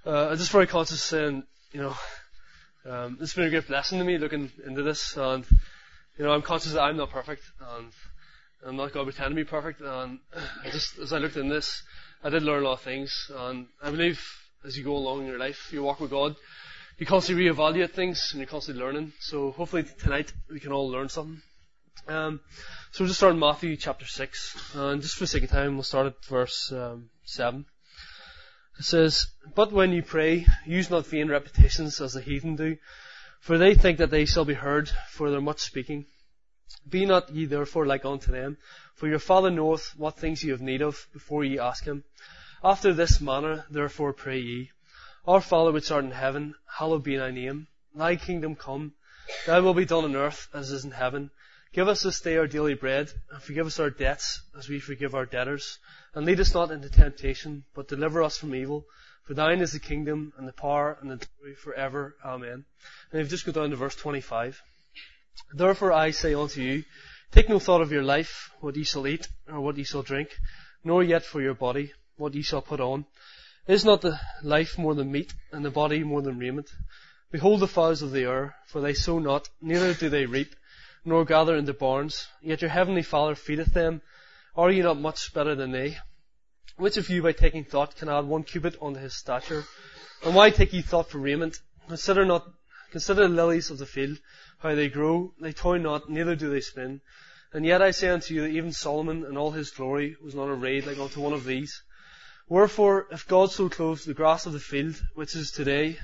I'm just very conscious saying, it's been a great blessing to me looking into this, and, I'm conscious that I'm not perfect, and I'm not going to pretend to be perfect, and as I looked in this, I did learn a lot of things, and I believe as you go along in your life, you walk with God, you constantly reevaluate things, and you're constantly learning, so hopefully tonight we can all learn something. So we'll just start in Matthew chapter 6, and just for the sake of time, we'll start at verse 7. It says, "But when you pray, use not vain repetitions as the heathen do, for they think that they shall be heard for their much speaking. Be not ye therefore like unto them, for your Father knoweth what things ye have need of before ye ask him. After this manner therefore pray ye, Our Father which art in heaven, hallowed be thy name. Thy kingdom come, thy will be done on earth as it is in heaven. Give us this day our daily bread, and forgive us our debts, as we forgive our debtors. And lead us not into temptation, but deliver us from evil. For thine is the kingdom, and the power, and the glory forever. Amen." And we've just go down to verse 25. "Therefore I say unto you, take no thought of your life, what ye shall eat, or what ye shall drink, nor yet for your body, what ye shall put on. Is not the life more than meat, and the body more than raiment? Behold the fowls of the air, for they sow not, neither do they reap, nor gather into barns, yet your heavenly Father feedeth them. Are ye not much better than they? Which of you by taking thought can add 1 cubit unto his stature? And why take ye thought for raiment? Consider the lilies of the field, how they grow, they toil not, neither do they spin. And yet I say unto you that even Solomon in all his glory was not arrayed like unto one of these. Wherefore, if God so clothes the grass of the field, which is today,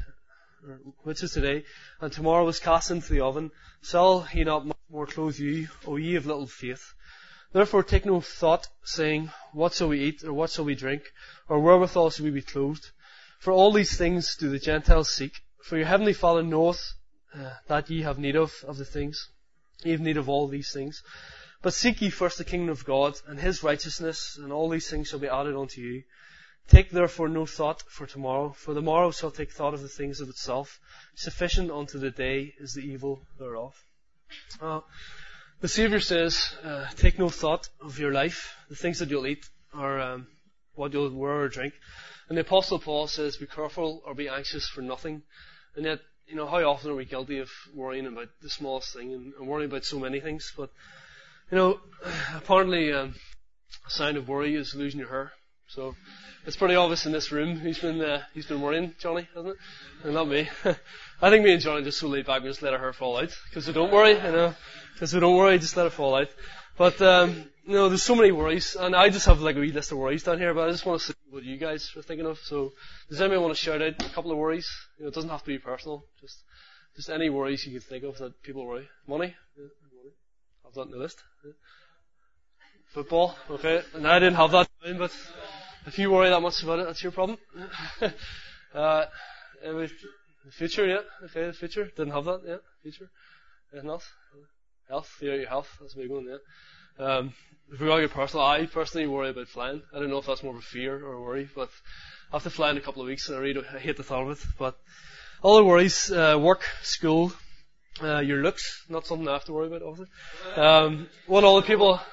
and tomorrow is cast into the oven, shall he not much more clothe you, O ye of little faith? Therefore take no thought, saying, What shall we eat, or what shall we drink, or wherewithal shall we be clothed? For all these things do the Gentiles seek. For your heavenly Father knoweth that ye have need of the things. Ye have need of all these things. But seek ye first the kingdom of God, and his righteousness, and all these things shall be added unto you. Take therefore no thought for tomorrow, for the morrow shall take thought of the things of itself. Sufficient unto the day is the evil thereof." The Saviour says, take no thought of your life, the things that you'll eat, or what you'll wear or drink. And the Apostle Paul says, be careful or be anxious for nothing. And yet, how often are we guilty of worrying about the smallest thing and worrying about so many things? But, apparently a sign of worry is losing your hair. So it's pretty obvious in this room who's been worrying, Johnny, hasn't it? And not me. I think me and Johnny just so laid back and just let our hair fall out. Because we don't worry, Because we don't worry, just let it fall out. But, there's so many worries. And I just have like a wee list of worries down here, but I just want to see what you guys are thinking of. So does anybody want to shout out a couple of worries? It doesn't have to be personal. Just any worries you can think of that people worry. Money? Yeah, money. Have that on the list. Yeah. Football? Okay. And I didn't have that down, but if you worry that much about it, that's your problem. The future, yeah. Okay, the future. Didn't have that, yeah. Future. Anything else? Health. Yeah, your health. That's a big one, yeah. If we're going to get personal, I personally worry about flying. I don't know if that's more of a fear or a worry, but I have to fly in a couple of weeks and I hate the thought of it. But all the worries, work, school, your looks, not something I have to worry about, obviously. What all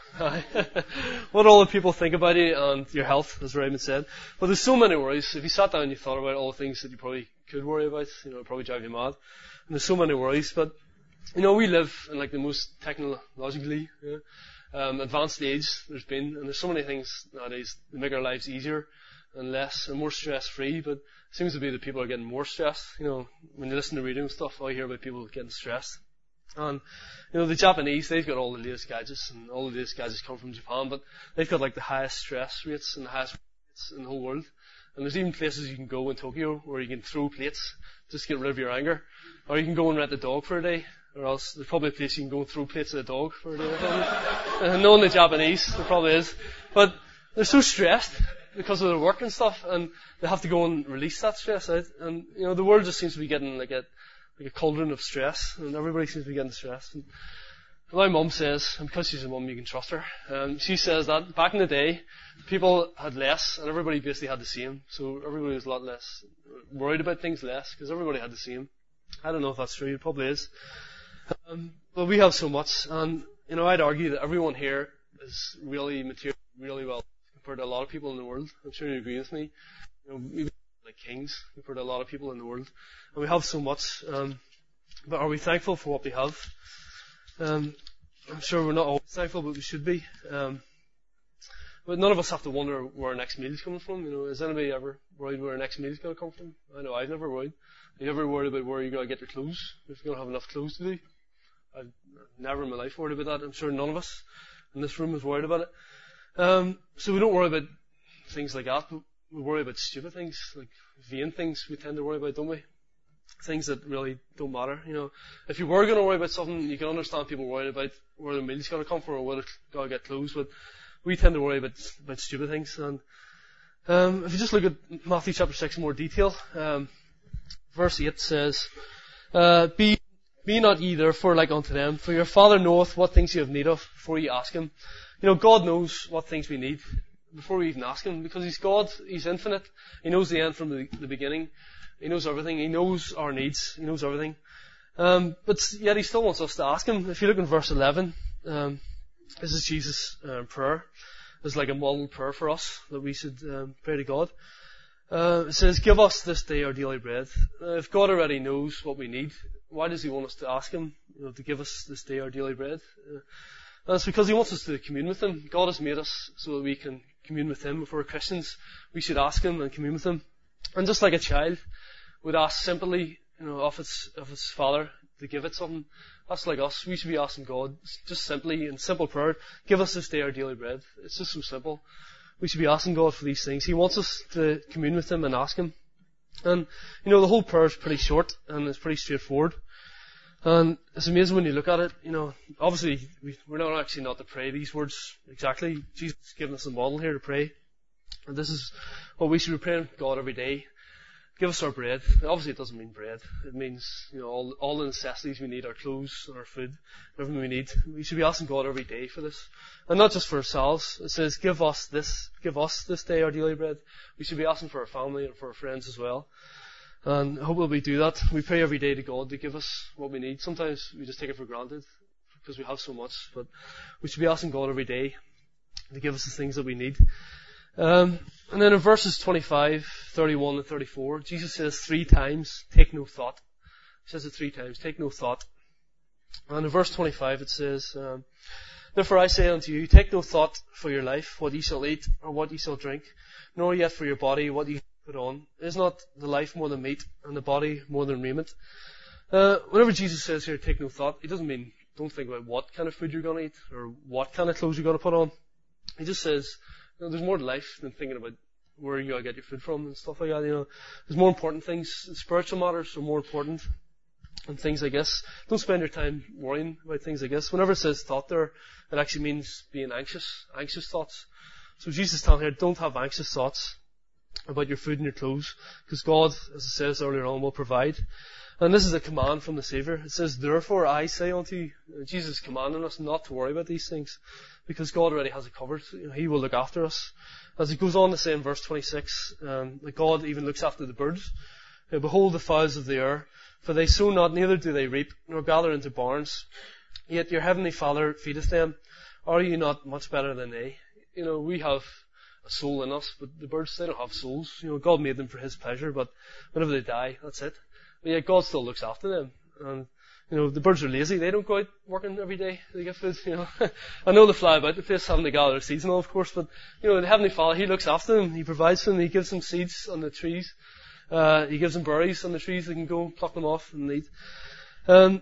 the people think about you and your health, as Raymond said. But there's so many worries. If you sat down and you thought about all the things that you probably could worry about, it'd probably drive you mad. And there's so many worries. But, we live in like the most technologically advanced age there's been. And there's so many things nowadays that make our lives easier and less and more stress-free. But it seems to be that people are getting more stressed. When you listen to radio and stuff, I hear about people getting stressed. And, the Japanese, they've got all the latest gadgets, and all the latest gadgets come from Japan, but they've got like the highest stress rates and the highest rates in the whole world. And there's even places you can go in Tokyo where you can throw plates just to get rid of your anger. Or you can go and rent a dog for a day, or else there's probably a place you can go and throw plates at a dog for a day or something. Knowing the Japanese, there probably is. But they're so stressed because of their work and stuff, and they have to go and release that stress out. And, the world just seems to be getting like a cauldron of stress, and everybody seems to be getting stressed. And my mum says, and because she's a mum, you can trust her, she says that back in the day, people had less, and everybody basically had the same. So everybody was a lot less worried about things less, because everybody had the same. I don't know if that's true, it probably is. But we have so much, and, I'd argue that everyone here is really material, really well compared to a lot of people in the world. I'm sure you agree with me. like kings compared to a lot of people in the world. And we have so much. But are we thankful for what we have? I'm sure we're not always thankful, but we should be. But none of us have to wonder where our next meal is coming from. Is anybody ever worried where our next meal is going to come from? I know I've never worried. Are you ever worried about where you're going to get your clothes? If you're going to have enough clothes to do? I've never in my life worried about that. I'm sure none of us in this room is worried about it. So we don't worry about things like that, but we worry about stupid things, like vain things we tend to worry about, don't we? Things that really don't matter. If you were going to worry about something, you can understand people worried about where their meal's going to come from or whether they're going to get clothes, but we tend to worry about stupid things. And if you just look at Matthew chapter 6 in more detail, verse 8 says, Be not ye therefore like unto them, for your Father knoweth what things you have need of before you ask Him. God knows what things we need before we even ask Him, because He's God, He's infinite. He knows the end from the beginning. He knows everything. He knows our needs. He knows everything. But yet He still wants us to ask Him. If you look in verse 11, this is Jesus' prayer. It's like a model prayer for us that we should pray to God. It says, Give us this day our daily bread. If God already knows what we need, why does He want us to ask Him to give us this day our daily bread? And it's because He wants us to commune with Him. God has made us so that we can commune with Him. If we're Christians, we should ask Him and commune with Him. And just like a child would ask simply, of its father to give it something, that's like us. We should be asking God, just simply, in simple prayer, give us this day our daily bread. It's just so simple. We should be asking God for these things. He wants us to commune with Him and ask Him. And, the whole prayer is pretty short and it's pretty straightforward. And it's amazing when you look at it, obviously we're not actually not to pray these words exactly. Jesus has given us a model here to pray. And this is what we should be praying to God every day. Give us our bread. Obviously it doesn't mean bread. It means, all the necessities we need, our clothes and our food, everything we need. We should be asking God every day for this. And not just for ourselves. It says, give us this day our daily bread. We should be asking for our family and for our friends as well. And I hope we do that. We pray every day to God to give us what we need. Sometimes we just take it for granted because we have so much, but we should be asking God every day to give us the things that we need. And then in verses 25, 31 and 34, Jesus says 3 times, take no thought. He says it 3 times, take no thought. And in verse 25 it says, Therefore I say unto you, take no thought for your life, what ye shall eat, or what ye shall drink, nor yet for your body, what ye shall put on. Is not the life more than meat, and the body more than raiment? Whenever Jesus says here, take no thought, He doesn't mean don't think about what kind of food you're going to eat, or what kind of clothes you're going to put on. He just says, there's more to life than thinking about where you're going to get your food from and stuff like that. There's more important things. Spiritual matters are more important and things like this. Don't spend your time worrying about things like this. Whenever it says thought there, it actually means being anxious thoughts. So Jesus is telling here, don't have anxious thoughts about your food and your clothes, because God, as it says earlier on, will provide. And this is a command from the Saviour. It says, Therefore I say unto you, Jesus is commanding us not to worry about these things, because God already has it covered. He will look after us. As it goes on to say in verse 26, that God even looks after the birds. Behold the fowls of the air, for they sow not, neither do they reap, nor gather into barns. Yet your heavenly Father feedeth them. Are you not much better than they? We have a soul in us, but the birds, they don't have souls. God made them for His pleasure, but whenever they die, that's it. But yet God still looks after them. And, the birds are lazy. They don't go out working every day to get food, I know they fly about the place having to gather seasonal, of course, but, the Heavenly Father, He looks after them. He provides for them. He gives them seeds on the trees. He gives them berries on the trees. They can go pluck them off and eat. But,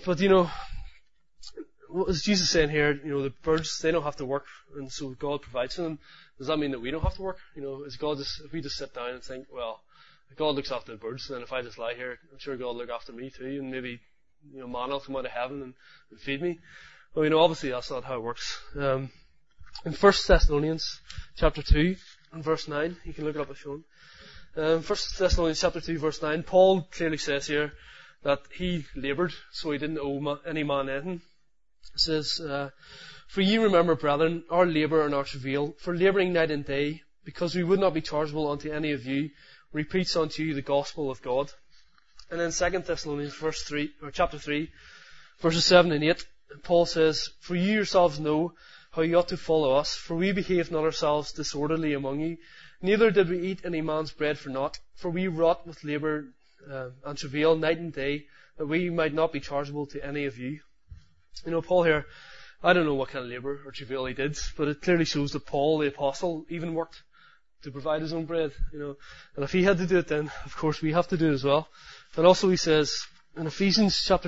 what is Jesus saying here? The birds, they don't have to work, and so God provides for them. Does that mean that we don't have to work? Is God just, if we just sit down and think, well, God looks after the birds, then if I just lie here, I'm sure God will look after me too, and maybe, manna will come out of heaven and feed me. Well, obviously that's not how it works. In 1 Thessalonians chapter 2 and verse 9, you can look it up if you want. 1 Thessalonians chapter 2 verse 9, Paul clearly says here that he laboured, so he didn't owe any man anything. It says, For ye remember, brethren, our labour and our travail, for labouring night and day, because we would not be chargeable unto any of you, we preach unto you the gospel of God. And then 2 Thessalonians chapter 3, verses 7 and 8, Paul says, For you yourselves know how you ought to follow us, for we behaved not ourselves disorderly among you, Neither did we eat any man's bread for naught, for we wrought with labour and travail night and day, that we might not be chargeable to any of you. Paul here, I don't know what kind of labour or travail he did, but it clearly shows that Paul, the apostle, even worked to provide his own bread. And if he had to do it, then of course we have to do it as well. And also he says in Ephesians chapter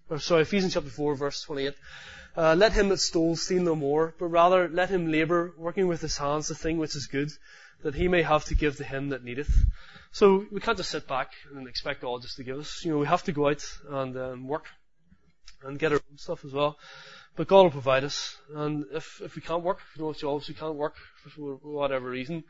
4, verse 28, let him that stole steal no more, but rather let him labour, working with his hands the thing which is good, that he may have to give to him that needeth. So we can't just sit back and expect God just to give us. We have to go out and work and get our own stuff as well. But God will provide us. And if we can't work, if we don't have jobs, we can't work for whatever reason,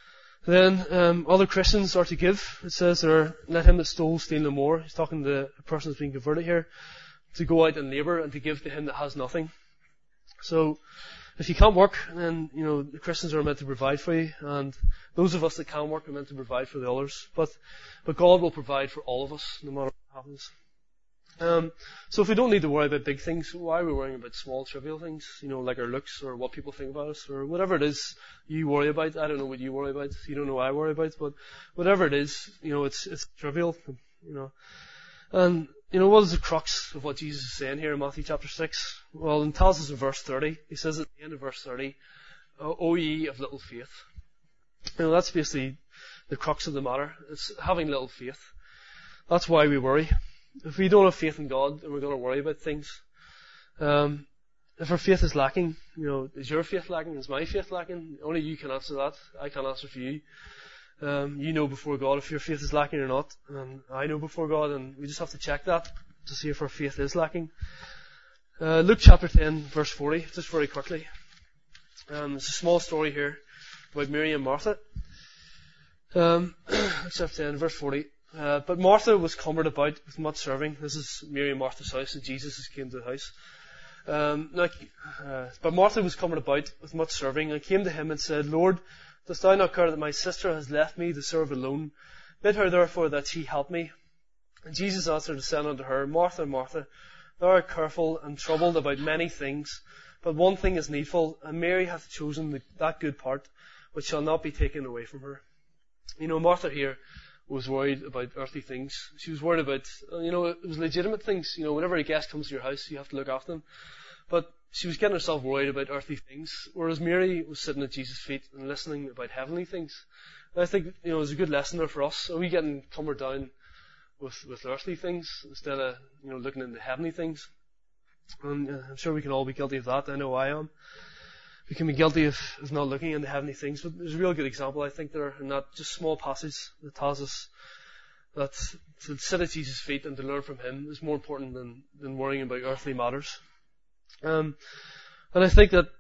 then other Christians are to give. It says there, let him that stole steal no more. He's talking to a person that's being converted here, to go out and labour and to give to him that has nothing. So if you can't work, then the Christians are meant to provide for you, and those of us that can work are meant to provide for the others. But God will provide for all of us, no matter what happens. So if we don't need to worry about big things, why are we worrying about small, trivial things? Like our looks or what people think about us or whatever it is you worry about. I don't know what you worry about. You don't know what I worry about, but whatever it is, it's trivial. And what is the crux of what Jesus is saying here in Matthew chapter 6? Well, it tells us in verse 30. He says at the end of verse 30, O ye of little faith. That's basically the crux of the matter. It's having little faith. That's why we worry. If we don't have faith in God, then we're going to worry about things. If our faith is lacking, is your faith lacking? Is my faith lacking? Only you can answer that. I can't answer for you. You know before God if your faith is lacking or not. And I know before God, and we just have to check that to see if our faith is lacking. Luke chapter 10, verse 40, just very quickly. It's a small story here about Mary and Martha. Luke chapter 10, verse 40. But Martha was cumbered about with much serving. This is Mary and Martha's house, and Jesus came to the house. But Martha was cumbered about with much serving, and came to him and said, Lord, dost thou not care that my sister has left me to serve alone? Bid her therefore that she help me. And Jesus answered and said unto her, Martha, Martha, thou art careful and troubled about many things, but one thing is needful, and Mary hath chosen that good part, which shall not be taken away from her. Martha here was worried about earthly things. She was worried about, it was legitimate things. Whenever a guest comes to your house, you have to look after them. But she was getting herself worried about earthly things, whereas Mary was sitting at Jesus' feet and listening about heavenly things. And I think, there's a good lesson there for us. Are we getting cumbered down with earthly things instead of, looking into heavenly things? And I'm sure we can all be guilty of that. I know I am. We can be guilty of not looking into heavenly things, but there's a real good example, I think, there in that just small passage that tells us that to sit at Jesus' feet and to learn from Him is more important than worrying about earthly matters. And I think that,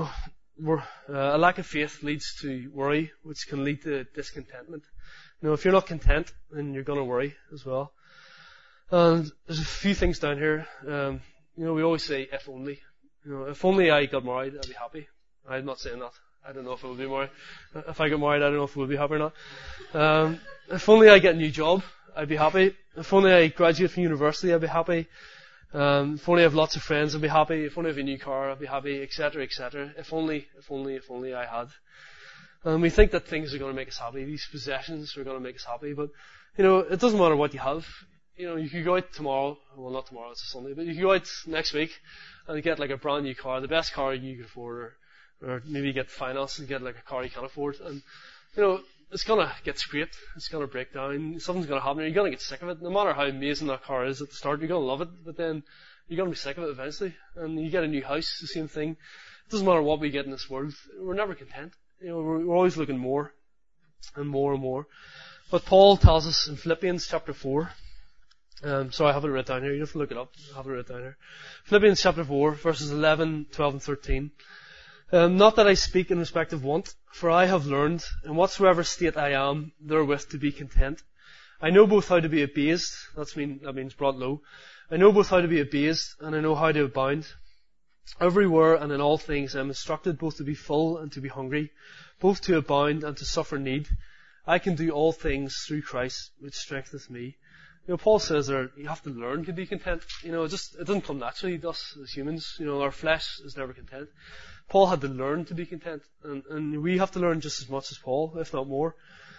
a lack of faith leads to worry, which can lead to discontentment. If you're not content, then you're going to worry as well. And there's a few things down here. We always say, if only. If only I got married, I'd be happy. I'm not saying that. I don't know if I would be married. If I get married, I don't know if I would be happy or not. If only I get a new job, I'd be happy. If only I graduate from university, I'd be happy. If only I have lots of friends, I'd be happy. If only I have a new car, I'd be happy, etc., etc. If only I had. We think that things are going to make us happy. These possessions are going to make us happy. But, it doesn't matter what you have. You could go out tomorrow. Well, not tomorrow, it's a Sunday. But you could go out next week and get like a brand new car, the best car you can afford, or maybe get finance and get like a car you can't afford. And, it's going to get scraped. It's going to break down. Something's going to happen. You're going to get sick of it. No matter how amazing that car is at the start, you're going to love it. But then you're going to be sick of it eventually. And you get a new house, the same thing. It doesn't matter what we get in this world. We're never content. We're always looking more and more and more. But Paul tells us in Philippians chapter 4. Sorry, I have it written down here. You have to look it up. I have it written down here. Philippians chapter 4, verses 11, 12 and 13. Not that I speak in respect of want, for I have learned, in whatsoever state I am, therewith to be content. I know both how to be abased, that means brought low. I know both how to be abased, and I know how to abound. Everywhere and in all things I am instructed both to be full and to be hungry, both to abound and to suffer need. I can do all things through Christ, which strengtheneth me. Paul says there, you have to learn to be content. It doesn't come naturally to us as humans. Our flesh is never content. Paul had to learn to be content, and we have to learn just as much as Paul, if not more.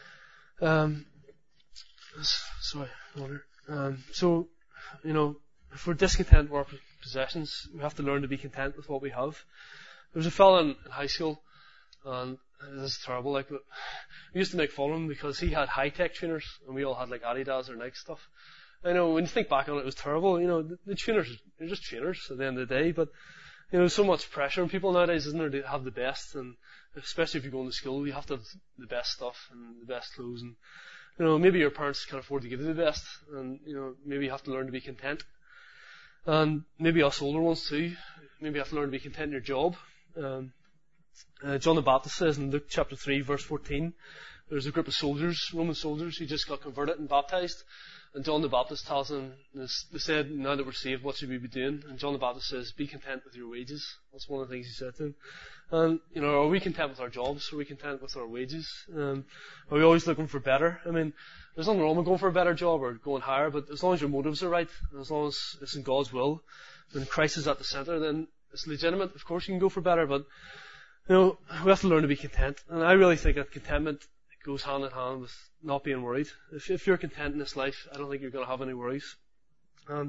If we're discontent with our possessions, we have to learn to be content with what we have. There was a fellow in high school, and this is terrible, but we used to make fun of him because he had high-tech trainers, and we all had Adidas or Nike stuff. I know, when you think back on it, it was terrible. The trainers, they're just trainers at the end of the day, but, so much pressure on people nowadays, isn't there, to have the best, and especially if you go into school, you have to have the best stuff and the best clothes, and, maybe your parents can't afford to give you the best, and, maybe you have to learn to be content. And maybe us older ones too, maybe you have to learn to be content in your job. John the Baptist says in Luke chapter 3 verse 14, there's a group of soldiers, Roman soldiers, who just got converted and baptized. And John the Baptist tells them, they said, now that we're saved, what should we be doing? And John the Baptist says, be content with your wages. That's one of the things he said to them. And, are we content with our jobs? Are we content with our wages? Are we always looking for better? There's nothing wrong with going for a better job or going higher, but as long as your motives are right, and as long as it's in God's will, and Christ is at the center, then it's legitimate. Of course you can go for better, but, we have to learn to be content. And I really think that contentment goes hand in hand with not being worried. If you're content in this life, I don't think you're going to have any worries. And,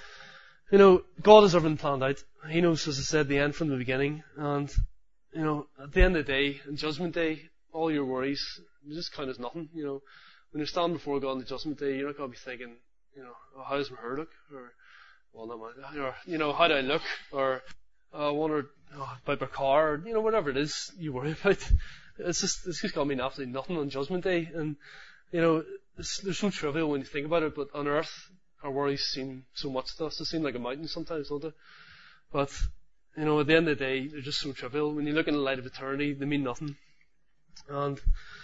God has everything planned out. He knows, as I said, the end from the beginning. And, at the end of the day, on Judgment Day, all your worries just count as nothing. When you're standing before God on the Judgment Day, you're not going to be thinking, how does my hair look? Or, well, not mine. Or, how do I look? Or, I wonder about my car, or, whatever it is you worry about. It's just going to mean absolutely nothing on Judgment Day. And, they're so trivial when you think about it, but on earth, our worries seem so much to us. They seem like a mountain sometimes, don't they? But, at the end of the day, they're just so trivial. When you look in the light of eternity, they mean nothing. And,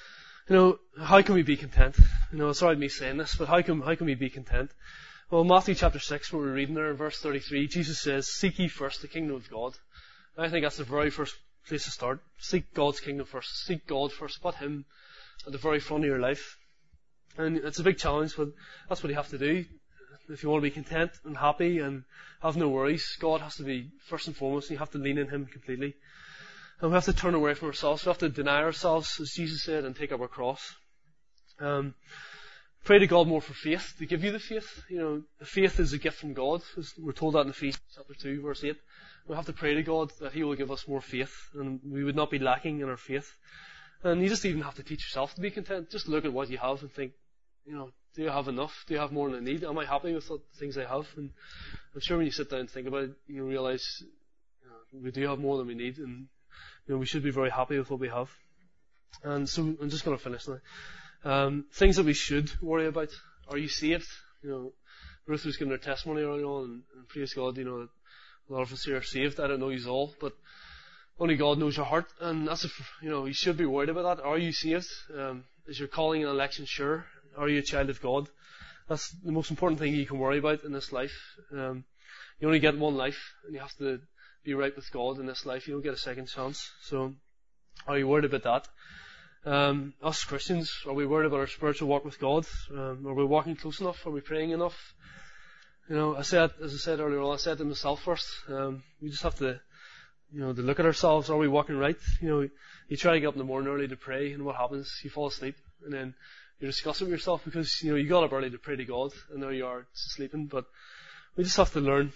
how can we be content? It's alright me saying this, but how can we be content? Well, Matthew chapter 6, where we're reading there in verse 33, Jesus says, seek ye first the kingdom of God. And I think that's the very first place to start. Seek God's kingdom first. Seek God first. Put Him at the very front of your life. And it's a big challenge, but that's what you have to do. If you want to be content and happy and have no worries, God has to be first and foremost, and you have to lean in Him completely. And we have to turn away from ourselves. We have to deny ourselves, as Jesus said, and take up our cross. Pray to God more for faith, to give you the faith. Faith is a gift from God. We're told that in Ephesians chapter 2, verse 8. We have to pray to God that He will give us more faith, and we would not be lacking in our faith. And you just even have to teach yourself to be content. Just look at what you have and think, do I have enough? Do I have more than I need? Am I happy with the things I have? And I'm sure when you sit down and think about it, you realize we do have more than we need, and we should be very happy with what we have. And so I'm just going to finish now. Things that we should worry about. Are you saved? Ruth was giving her testimony earlier on, and praise God, a lot of us here are saved. I don't know you all, but only God knows your heart, and that's you should be worried about that. Are you saved? Is your calling and election sure? Are you a child of God? That's the most important thing you can worry about in this life. You only get one life, and you have to be right with God in this life. You don't get a second chance. So, are you worried about that? Us Christians, are we worried about our spiritual walk with God? Are we walking close enough? Are we praying enough? As I said earlier on, I said to myself first, we just have to, to look at ourselves. Are we walking right? You try to get up in the morning early to pray, and what happens? You fall asleep, and then you discuss it with yourself because, you got up early to pray to God, and there you are sleeping. But we just have to learn.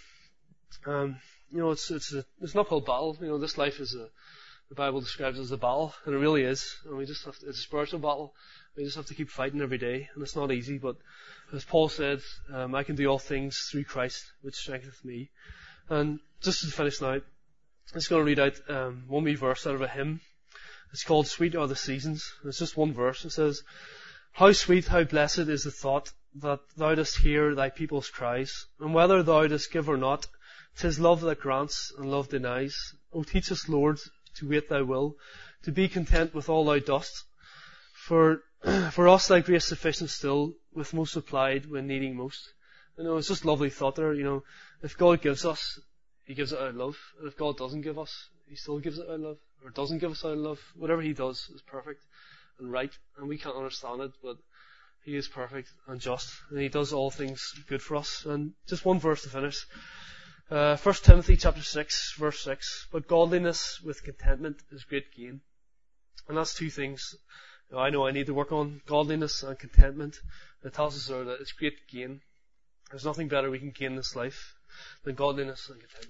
It's an uphill battle. This life is the Bible describes it as a battle, and it really is. And it's a spiritual battle. We just have to keep fighting every day, and it's not easy, but as Paul said, I can do all things through Christ, which strengtheneth me. And just to finish now, I'm just going to read out one wee verse out of a hymn. It's called Sweet Are the Seasons. It's just one verse. It says, how sweet, how blessed is the thought that thou dost hear thy people's cries, and whether thou dost give or not, 'tis love that grants and love denies. O teach us, Lord, to wait thy will, to be content with all thou dost. For us thy grace sufficient still, with most supplied when needing most. It's just a lovely thought there. If God gives us, He gives it out of love. And if God doesn't give us, He still gives it out of love. Or doesn't give us out of love. Whatever He does is perfect and right. And we can't understand it, but He is perfect and just, and He does all things good for us. And just one verse to finish. 1 Timothy chapter 6, verse 6. But godliness with contentment is great gain. And that's two things I know I need to work on: godliness and contentment. It tells us there that it's great gain. There's nothing better we can gain in this life than godliness and contentment.